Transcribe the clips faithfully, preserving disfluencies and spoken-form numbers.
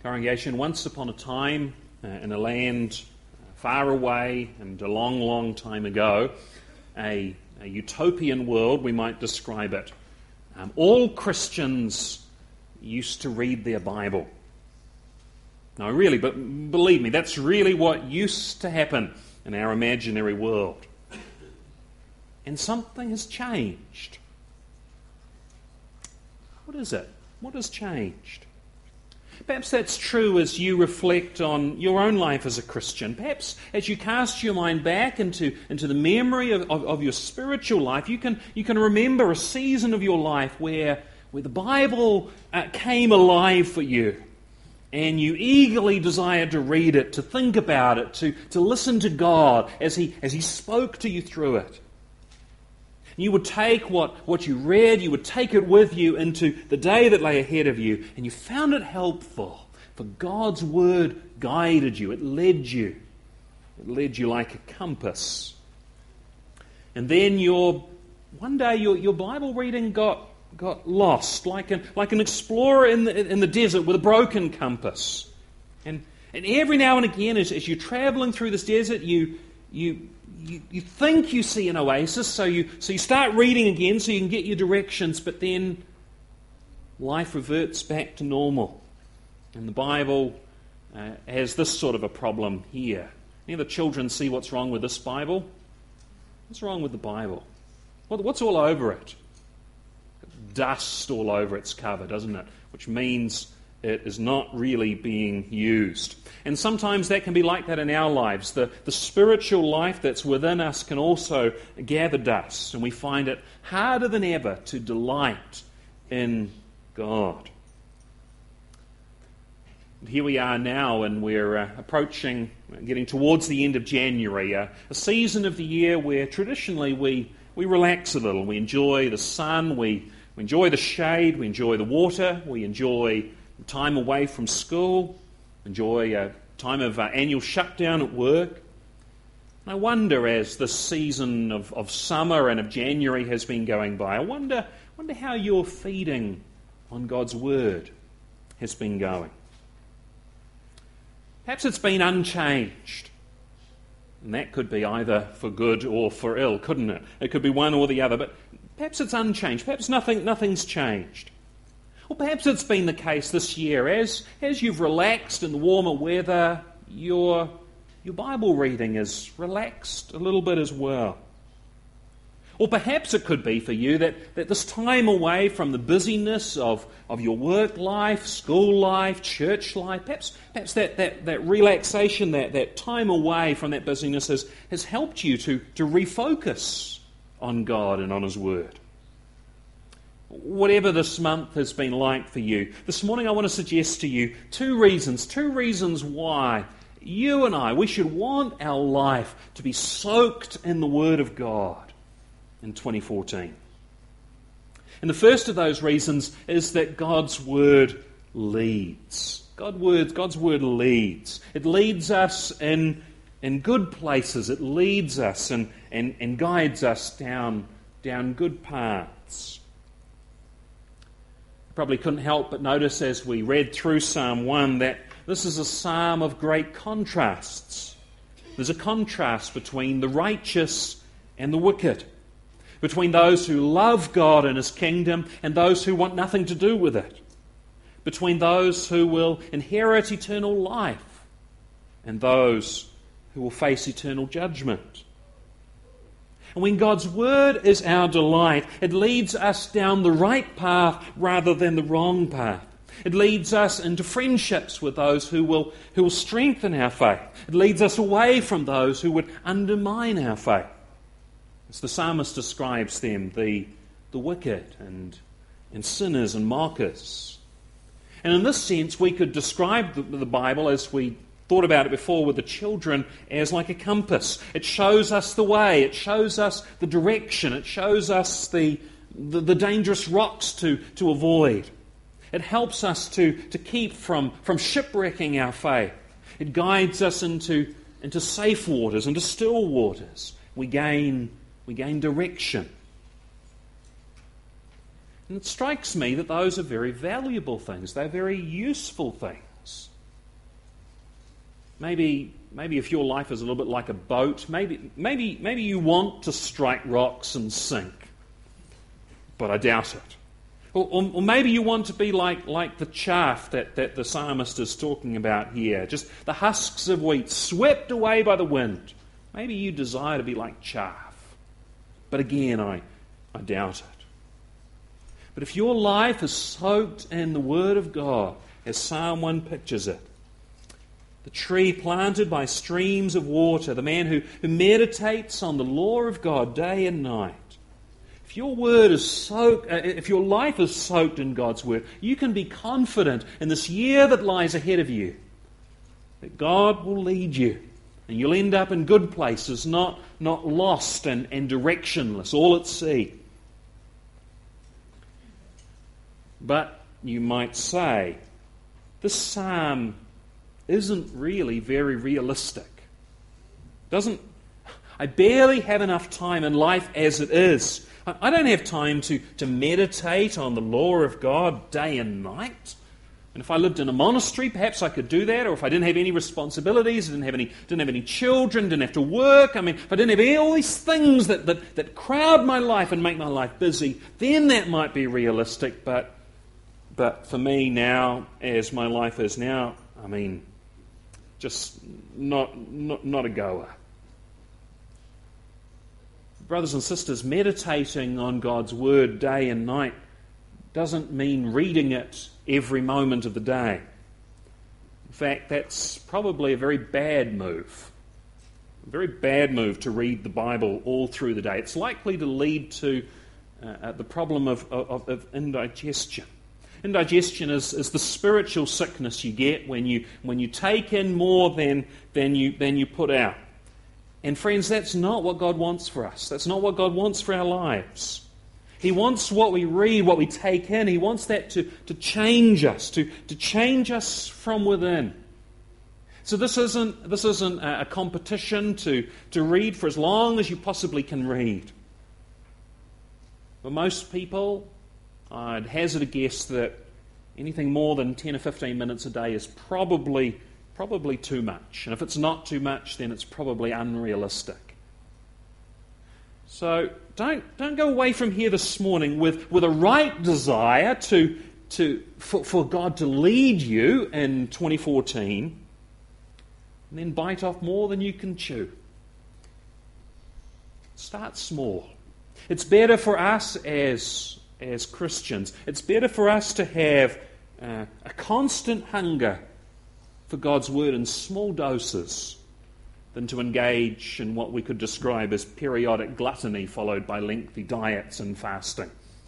Congregation, once upon a time, uh, in a land far away and a long, long time ago, a, a utopian world, we might describe it. Um, all Christians used to read their Bible. No, really, but believe me, that's really what used to happen in our imaginary world. And something has changed. What is it? What has changed? Perhaps that's true as you reflect on your own life as a Christian. Perhaps as you cast your mind back into, into the memory of, of, of your spiritual life, you can, you can remember a season of your life where, where the Bible uh, came alive for you. And you eagerly desired to read it, to think about it, to, to listen to God as He, as He spoke to you through it. You would take what, what you read, you would take it with you into the day that lay ahead of you, and you found it helpful, for God's Word guided you, it led you. It led you like a compass. And then your one day your, your Bible reading got, got lost, like an, like an explorer in the, in the desert with a broken compass. And, and every now and again, as, as you're traveling through this desert, you... you You, you think you see an oasis, so you so you start reading again so you can get your directions, but then life reverts back to normal. And the Bible uh, has this sort of a problem here. Any of the children see what's wrong with this Bible? What's wrong with the Bible? What, what's all over it? Dust all over its cover, doesn't it? Which means it is not really being used. And sometimes that can be like that in our lives. The, the spiritual life that's within us can also gather dust, and we find it harder than ever to delight in God. And here we are now, and we're uh, approaching, getting towards the end of January, uh, a season of the year where traditionally we, we relax a little. We enjoy the sun, we, we enjoy the shade, we enjoy the water, we enjoy time away from school, enjoy a time of uh, annual shutdown at work. And I wonder, as this season of, of summer and of January has been going by, I wonder, wonder how your feeding on God's Word has been going. Perhaps it's been unchanged. And that could be either for good or for ill, couldn't it? It could be one or the other, but perhaps it's unchanged. Perhaps nothing, nothing's changed. Or perhaps it's been the case this year, as, as you've relaxed in the warmer weather, your, your Bible reading is relaxed a little bit as well. Or perhaps it could be for you that, that this time away from the busyness of, of your work life, school life, church life, perhaps, perhaps that, that, that relaxation, that, that time away from that busyness has, has helped you to, to refocus on God and on His Word. Whatever this month has been like for you, this morning I want to suggest to you two reasons, two reasons why you and I, we should want our life to be soaked in the Word of God in twenty fourteen. And the first of those reasons is that God's Word leads. God word, God's Word leads. It leads us in, in good places. It leads us and, and, and guides us down, down good paths. Probably couldn't help but notice as we read through Psalm one that this is a psalm of great contrasts. There's a contrast between the righteous and the wicked, between those who love God and His kingdom and those who want nothing to do with it, between those who will inherit eternal life and those who will face eternal judgment. And when God's Word is our delight, it leads us down the right path rather than the wrong path. It leads us into friendships with those who will, who will strengthen our faith. It leads us away from those who would undermine our faith. As the psalmist describes them, the, the wicked and, and sinners and mockers. And in this sense, we could describe the, the Bible, as we thought about it before with the children, as like a compass. It shows us the way, it shows us the direction, it shows us the, the, the dangerous rocks to, to avoid. It helps us to, to keep from, from shipwrecking our faith. It guides us into, into safe waters, into still waters. We gain, we gain direction. And it strikes me that those are very valuable things. They're very useful things. maybe maybe if your life is a little bit like a boat, maybe maybe maybe you want to strike rocks and sink, but I doubt it. Or, or, or maybe you want to be like, like the chaff that, that the psalmist is talking about here, just the husks of wheat swept away by the wind. Maybe you desire to be like chaff. But again, I, I doubt it. But if your life is soaked in the Word of God, as Psalm one pictures it, the tree planted by streams of water, the man who, who meditates on the law of God day and night, if your word is soaked, uh, if your life is soaked in God's Word, you can be confident in this year that lies ahead of you that God will lead you. And you'll end up in good places, not, not lost and, and directionless, all at sea. But you might say, this psalm isn't really very realistic. Doesn't I barely have enough time in life as it is. I, I don't have time to, to meditate on the law of God day and night. And if I lived in a monastery, perhaps I could do that. Or if I didn't have any responsibilities, didn't have any, didn't have any children, didn't have to work. I mean, if I didn't have all these things that, that, that crowd my life and make my life busy, then that might be realistic. But, but for me now, as my life is now, I mean, just not, not, not a goer. Brothers and sisters, meditating on God's Word day and night doesn't mean reading it every moment of the day. In fact, that's probably a very bad move. A very bad move to read the Bible all through the day. It's likely to lead to uh, the problem of, of, of indigestion. Indigestion is, is the spiritual sickness you get when you when you take in more than, than you than you put out. And friends, that's not what God wants for us. That's not what God wants for our lives. He wants what we read, what we take in. He wants that to, to change us, to, to change us from within. So this isn't this isn't a competition to, to read for as long as you possibly can read. For most people, I'd hazard a guess that anything more than ten or fifteen minutes a day is probably probably too much. And if it's not too much, then it's probably unrealistic. So don't don't go away from here this morning with, with a right desire to to for, for God to lead you in twenty fourteen, and then bite off more than you can chew. Start small. It's better for us as as Christians. It's better for us to have uh, a constant hunger for God's Word in small doses than to engage in what we could describe as periodic gluttony followed by lengthy diets and fasting.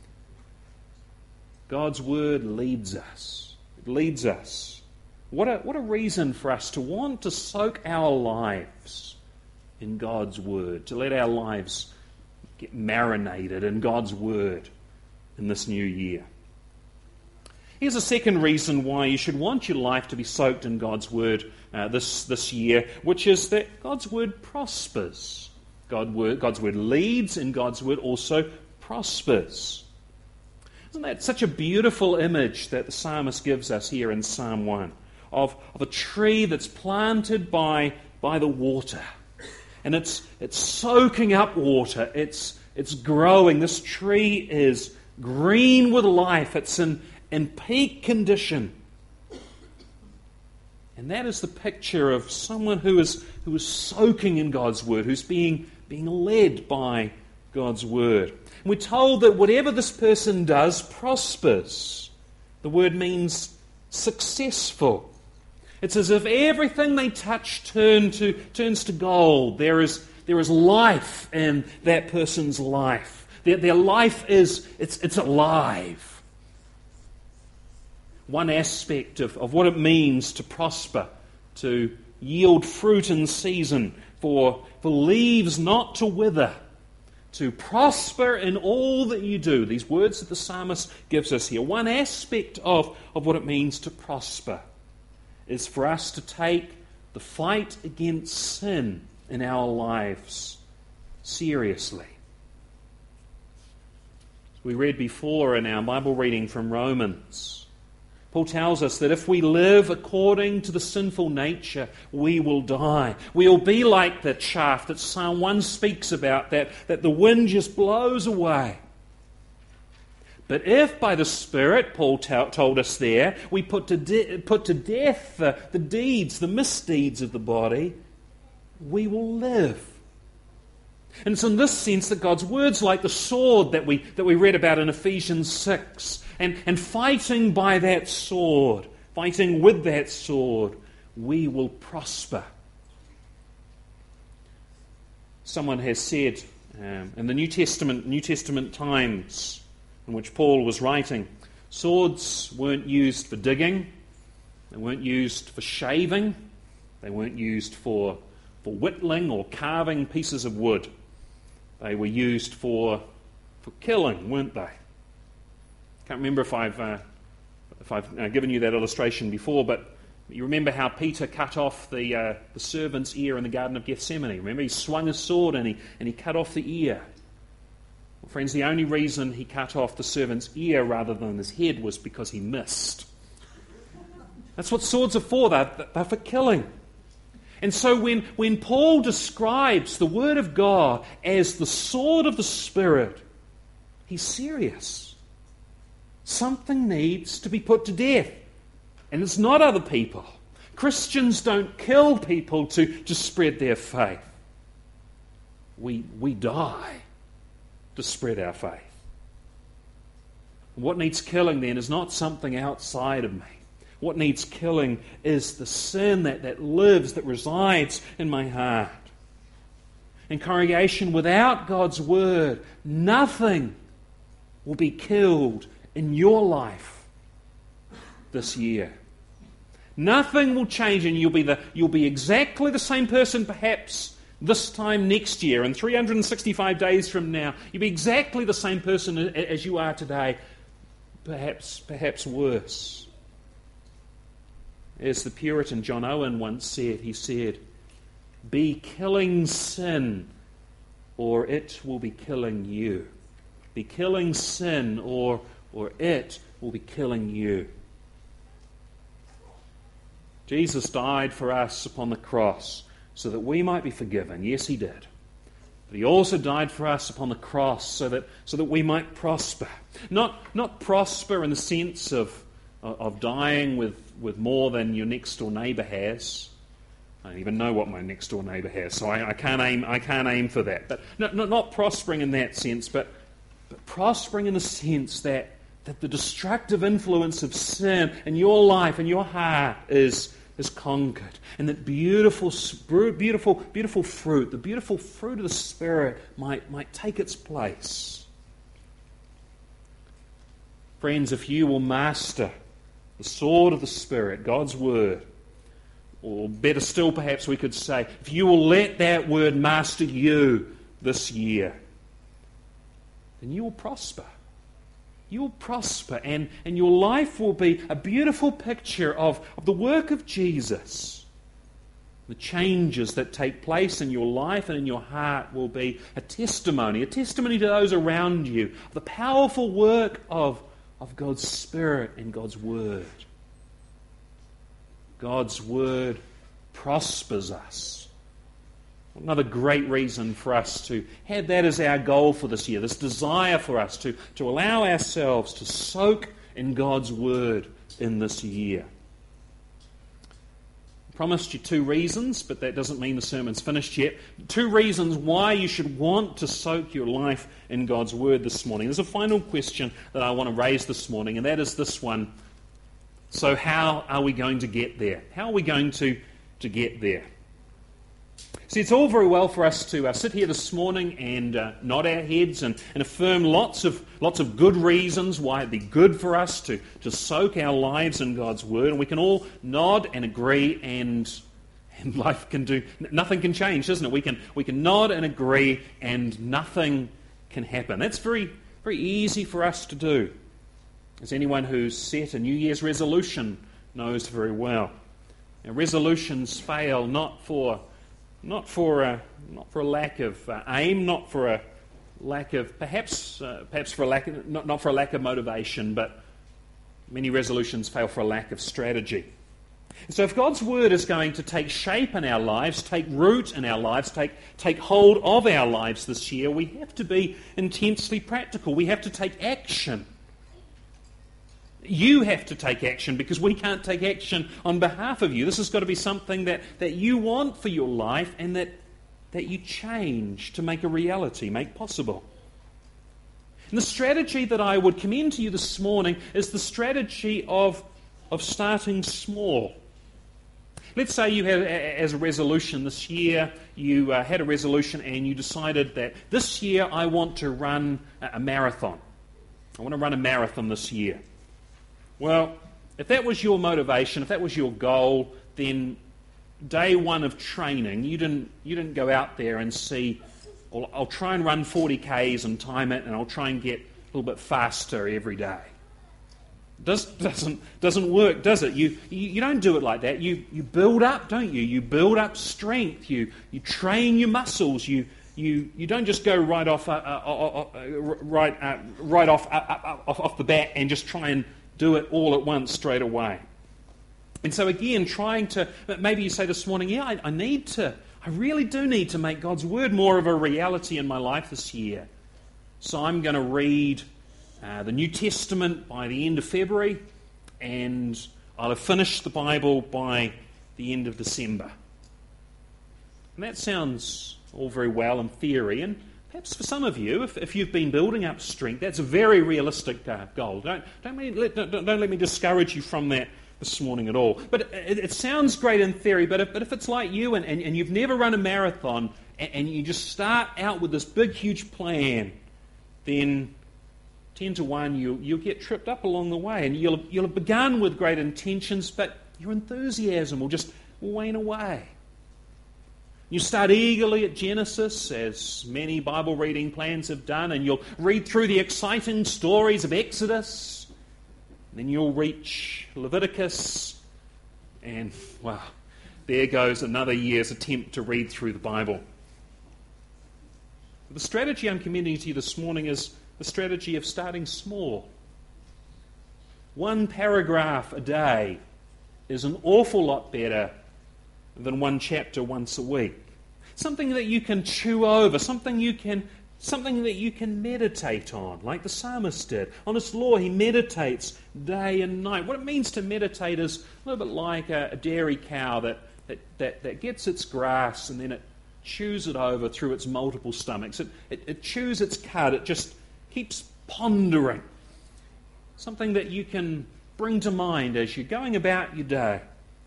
God's Word leads us. It leads us. What a, what a reason for us to want to soak our lives in God's Word, to let our lives get marinated in God's Word in this new year. Here's a second reason why you should want your life to be soaked in God's Word uh, this, this year, which is that God's Word prospers. God word, God's Word leads, and God's Word also prospers. Isn't that such a beautiful image that the psalmist gives us here in Psalm one, of, of a tree that's planted by, by the water, and it's, it's soaking up water, it's, it's growing. This tree is green with life, it's in in peak condition. And that is the picture of someone who is who is soaking in God's Word, who's being, being led by God's Word. And we're told that whatever this person does prospers. The word means successful. It's as if everything they touch turn to, turns to gold. There is, there is life in that person's life. Their, their life is it's, it's alive. One aspect of, of what it means to prosper, to yield fruit in season, for, for leaves not to wither, to prosper in all that you do. These words that the psalmist gives us here. One aspect of, of what it means to prosper is for us to take the fight against sin in our lives seriously. As we read before in our Bible reading from Romans, Paul tells us that if we live according to the sinful nature, we will die. We will be like the chaff that Psalm one speaks about, that, that the wind just blows away. But if by the Spirit, Paul t- told us there, we put to, de- put to death the, the deeds, the misdeeds of the body, we will live. And it's in this sense that God's word's like the sword that we, that we read about in Ephesians six. And, and fighting by that sword, fighting with that sword, we will prosper. Someone has said um, in the New Testament, New Testament times in which Paul was writing, swords weren't used for digging, they weren't used for shaving, they weren't used for, for whittling or carving pieces of wood. They were used for, for killing, weren't they? Can't remember if I've uh, if I've uh, given you that illustration before, but you remember how Peter cut off the uh, the servant's ear in the Garden of Gethsemane. Remember, he swung his sword and he and he cut off the ear. Well, friends, the only reason he cut off the servant's ear rather than his head was because he missed. That's what swords are for. They're, they're for killing. And so when, when Paul describes the Word of God as the sword of the Spirit, he's serious. Something needs to be put to death. And it's not other people. Christians don't kill people to, to spread their faith. We, we die to spread our faith. What needs killing then is not something outside of me. What needs killing is the sin that, that lives, that resides in my heart. In congregation, without God's Word, nothing will be killed in your life this year. Nothing will change, and you'll be the you'll be exactly the same person perhaps this time next year and three hundred sixty-five days from now. You'll be exactly the same person as you are today, perhaps perhaps worse. As the Puritan John Owen once said, he said, "Be killing sin, or it will be killing you. Be killing sin, or or it will be killing you." Jesus died for us upon the cross so that we might be forgiven. Yes, he did. But he also died for us upon the cross so that so that we might prosper. Not not prosper in the sense of of dying with, with more than your next door neighbour has. I don't even know what my next door neighbour has, so I, I can't aim I can't aim for that. But not not, not prospering in that sense, but but prospering in the sense that that the destructive influence of sin in your life and your heart is, is conquered. And that beautiful, beautiful, beautiful fruit, the beautiful fruit of the Spirit might, might take its place. Friends, if you will master the sword of the Spirit, God's Word, or better still perhaps we could say, if you will let that Word master you this year, then you will prosper. You will prosper, and, and your life will be a beautiful picture of, of the work of Jesus. The changes that take place in your life and in your heart will be a testimony, a testimony to those around you, of the powerful work of, of God's Spirit and God's Word. God's Word prospers us. Another great reason for us to have that as our goal for this year, this desire for us to, to allow ourselves to soak in God's Word in this year. I promised you two reasons, but that doesn't mean the sermon's finished yet. Two reasons why you should want to soak your life in God's Word this morning. There's a final question that I want to raise this morning, and that is this one. So how are we going to get there? How are we going to, to get there? See, it's all very well for us to uh, sit here this morning and uh, nod our heads and, and affirm lots of lots of good reasons why it'd be good for us to, to soak our lives in God's Word. And we can all nod and agree, and and life can do nothing can change, doesn't it? We can we can nod and agree, and nothing can happen. That's very very easy for us to do, as anyone who's set a New Year's resolution knows very well. Now, resolutions fail not for Not for a, not for a lack of uh, aim, not for a lack of perhaps uh, perhaps for a lack of, not, not for a lack of motivation, but Many resolutions fail for a lack of strategy. So if God's Word is going to take shape in our lives, take root in our lives, take, take hold of our lives this year, we have to be intensely practical. We have to take action. You have to take action because we can't take action on behalf of you. This has got to be something that, that you want for your life and that, that you change to make a reality, make possible. And the strategy that I would commend to you this morning is the strategy of, of starting small. Let's say you had, as a resolution this year, you uh, had a resolution and you decided that this year I want to run a marathon. I want to run a marathon this year. Well, if that was your motivation, if that was your goal, then day one of training, you didn't you didn't go out there and see, well, I'll try and run forty kays and time it, and I'll try and get a little bit faster every day. Does, doesn't doesn't work, does it? You, you you don't do it like that. You you build up, don't you? You build up strength. You you train your muscles. You you you don't just go right off uh, uh, uh, uh, right uh, right off, uh, uh, off off the bat and just try and do it all at once straight away. And so again, trying to, maybe you say this morning, yeah, I, I need to, I really do need to make God's Word more of a reality in my life this year. So I'm going to read uh, the New Testament by the end of February, and I'll have finished the Bible by the end of December. And that sounds all very well in theory, and perhaps for some of you, if, if you've been building up strength, that's a very realistic uh, goal. Don't, don't, let, don't, don't let me discourage you from that this morning at all. But it, it sounds great in theory, but if, but if it's like you and, and, and you've never run a marathon and, and you just start out with this big, huge plan, then ten to one, you, you'll get tripped up along the way. And you'll, you'll have begun with great intentions, but your enthusiasm will just wane away. You start eagerly at Genesis, as many Bible reading plans have done, and you'll read through the exciting stories of Exodus. Then you'll reach Leviticus, and, well, there goes another year's attempt to read through the Bible. The strategy I'm commending to you this morning is the strategy of starting small. One paragraph a day is an awful lot better than one chapter once a week. Something that you can chew over, something you can something that you can meditate on, like the psalmist did. On his law, he meditates day and night. What it means to meditate is a little bit like a, a dairy cow that, that, that, that gets its grass and then it chews it over through its multiple stomachs. It, it, it chews its cud. It just keeps pondering. Something that you can bring to mind as you're going about your day.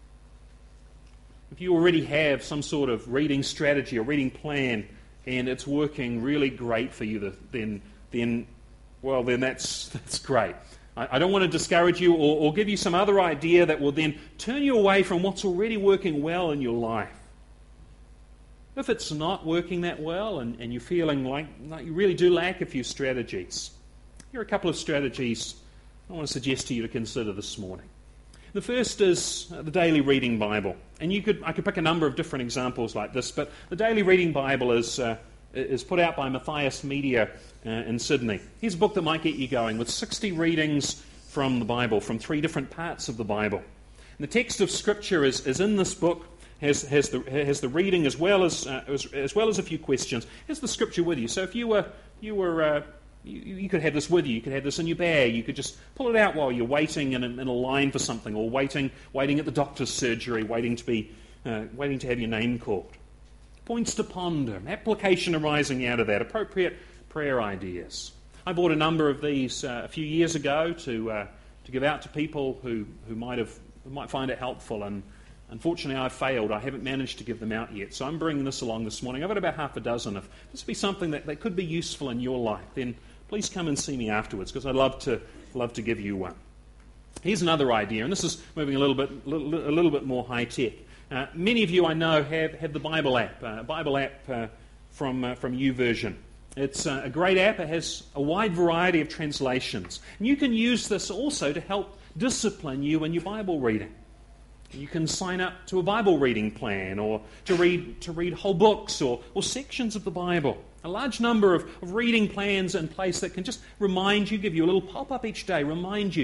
If you already have some sort of reading strategy or reading plan and it's working really great for you, then, then well, then that's that's great. I, I don't want to discourage you or, or give you some other idea that will then turn you away from what's already working well in your life. If it's not working that well and, and you're feeling like, like you really do lack a few strategies, here are a couple of strategies I want to suggest to you to consider this morning. The first is the Daily Reading Bible. And you could I could pick a number of different examples like this, but the Daily Reading Bible is uh, is put out by Matthias Media uh, in Sydney. Here's a book that might get you going with sixty readings from the Bible, from three different parts of the Bible. And the text of Scripture is, is in this book, has has the has the reading as well as uh, as, as well as a few questions. Here's the Scripture with you. So if you were you were uh, You, you could have this with you. You could have this in your bag. You could just pull it out while you're waiting in a, in a line for something, or waiting, waiting at the doctor's surgery, waiting to be, uh, waiting to have your name called. Points to ponder, application arising out of that, appropriate prayer ideas. I bought a number of these uh, a few years ago to uh, to give out to people who, who might have who might find it helpful, and unfortunately I've failed. I haven't managed to give them out yet, so I'm bringing this along this morning. I've got about half a dozen. If this would be something that, that could be useful in your life, then please come and see me afterwards, because I'd love to love to give you one. Here's another idea, and this is moving a little bit a little bit more high tech. Uh, many of you I know have, have the Bible app, uh, Bible app uh, from uh, from YouVersion. It's uh, a great app. It has a wide variety of translations, and you can use this also to help discipline you in your Bible reading. You can sign up to a Bible reading plan, or to read to read whole books or, or sections of the Bible. A large number of, of reading plans in place that can just remind you, give you a little pop-up each day, remind you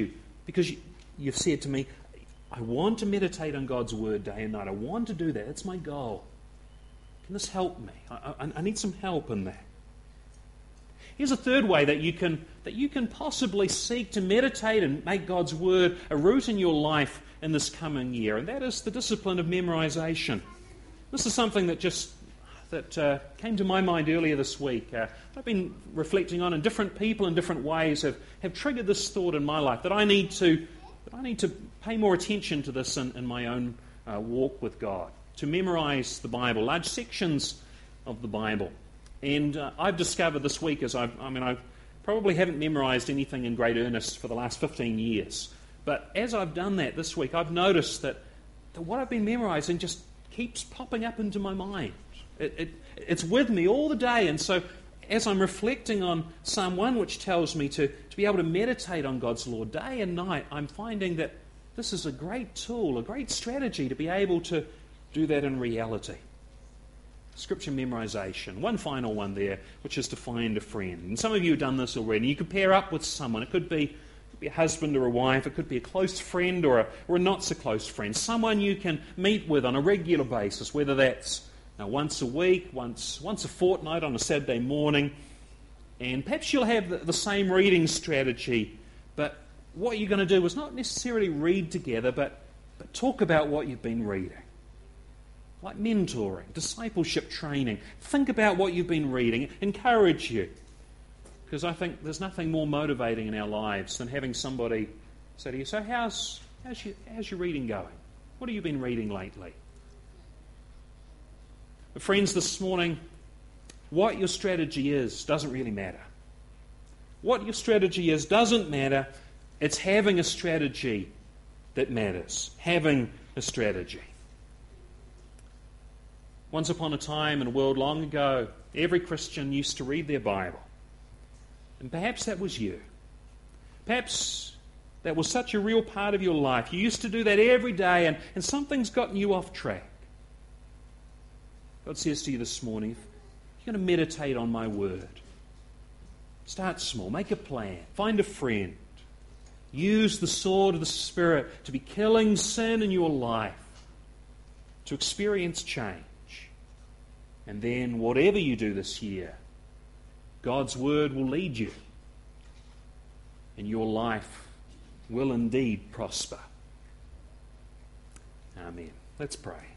because you, you've said to me, I want to meditate on God's Word day and night. I want to do that. That's my goal. Can this help me? I, I, I need some help in that. Here's a third way that you can that you can possibly seek to meditate and make God's Word a root in your life in this coming year, and that is the discipline of memorization. This is something that just that uh, came to my mind earlier this week. Uh, I've been reflecting on, and different people in different ways have, have triggered this thought in my life that I need to that I need to pay more attention to this in, in my own uh, walk with God, to memorize the Bible, large sections of the Bible. And uh, I've discovered this week, as I've, I mean, I probably haven't memorized anything in great earnest for the last fifteen years. But as I've done that this week, I've noticed that, that what I've been memorizing just keeps popping up into my mind. It, it, it's with me all the day. And so as I'm reflecting on Psalm one, which tells me to, to be able to meditate on God's law day and night, I'm finding that this is a great tool, a great strategy to be able to do that in reality. Scripture memorization. One final one there, which is to find a friend. And some of you have done this already. You could pair up with someone. It could be, it could be a husband or a wife. It could be a close friend or a, or a not-so-close friend. Someone you can meet with on a regular basis, whether that's Now, once a week, once once a fortnight on a Saturday morning, and perhaps you'll have the, the same reading strategy, but what you're going to do is not necessarily read together, but, but talk about what you've been reading. Like mentoring, discipleship training. Think about what you've been reading, encourage you. Because I think there's nothing more motivating in our lives than having somebody say to you, so how's, how's, your, how's your reading going? What have you been reading lately? Friends, this morning, what your strategy is doesn't really matter. What your strategy is doesn't matter. It's having a strategy that matters. Having a strategy. Once upon a time in a world long ago, every Christian used to read their Bible. And perhaps that was you. Perhaps that was such a real part of your life. You used to do that every day, and, and something's gotten you off track. God says to you this morning, if you're going to meditate on my word, start small, make a plan, find a friend, use the sword of the Spirit to be killing sin in your life, to experience change. And then whatever you do this year, God's word will lead you, and your life will indeed prosper. Amen. Let's pray.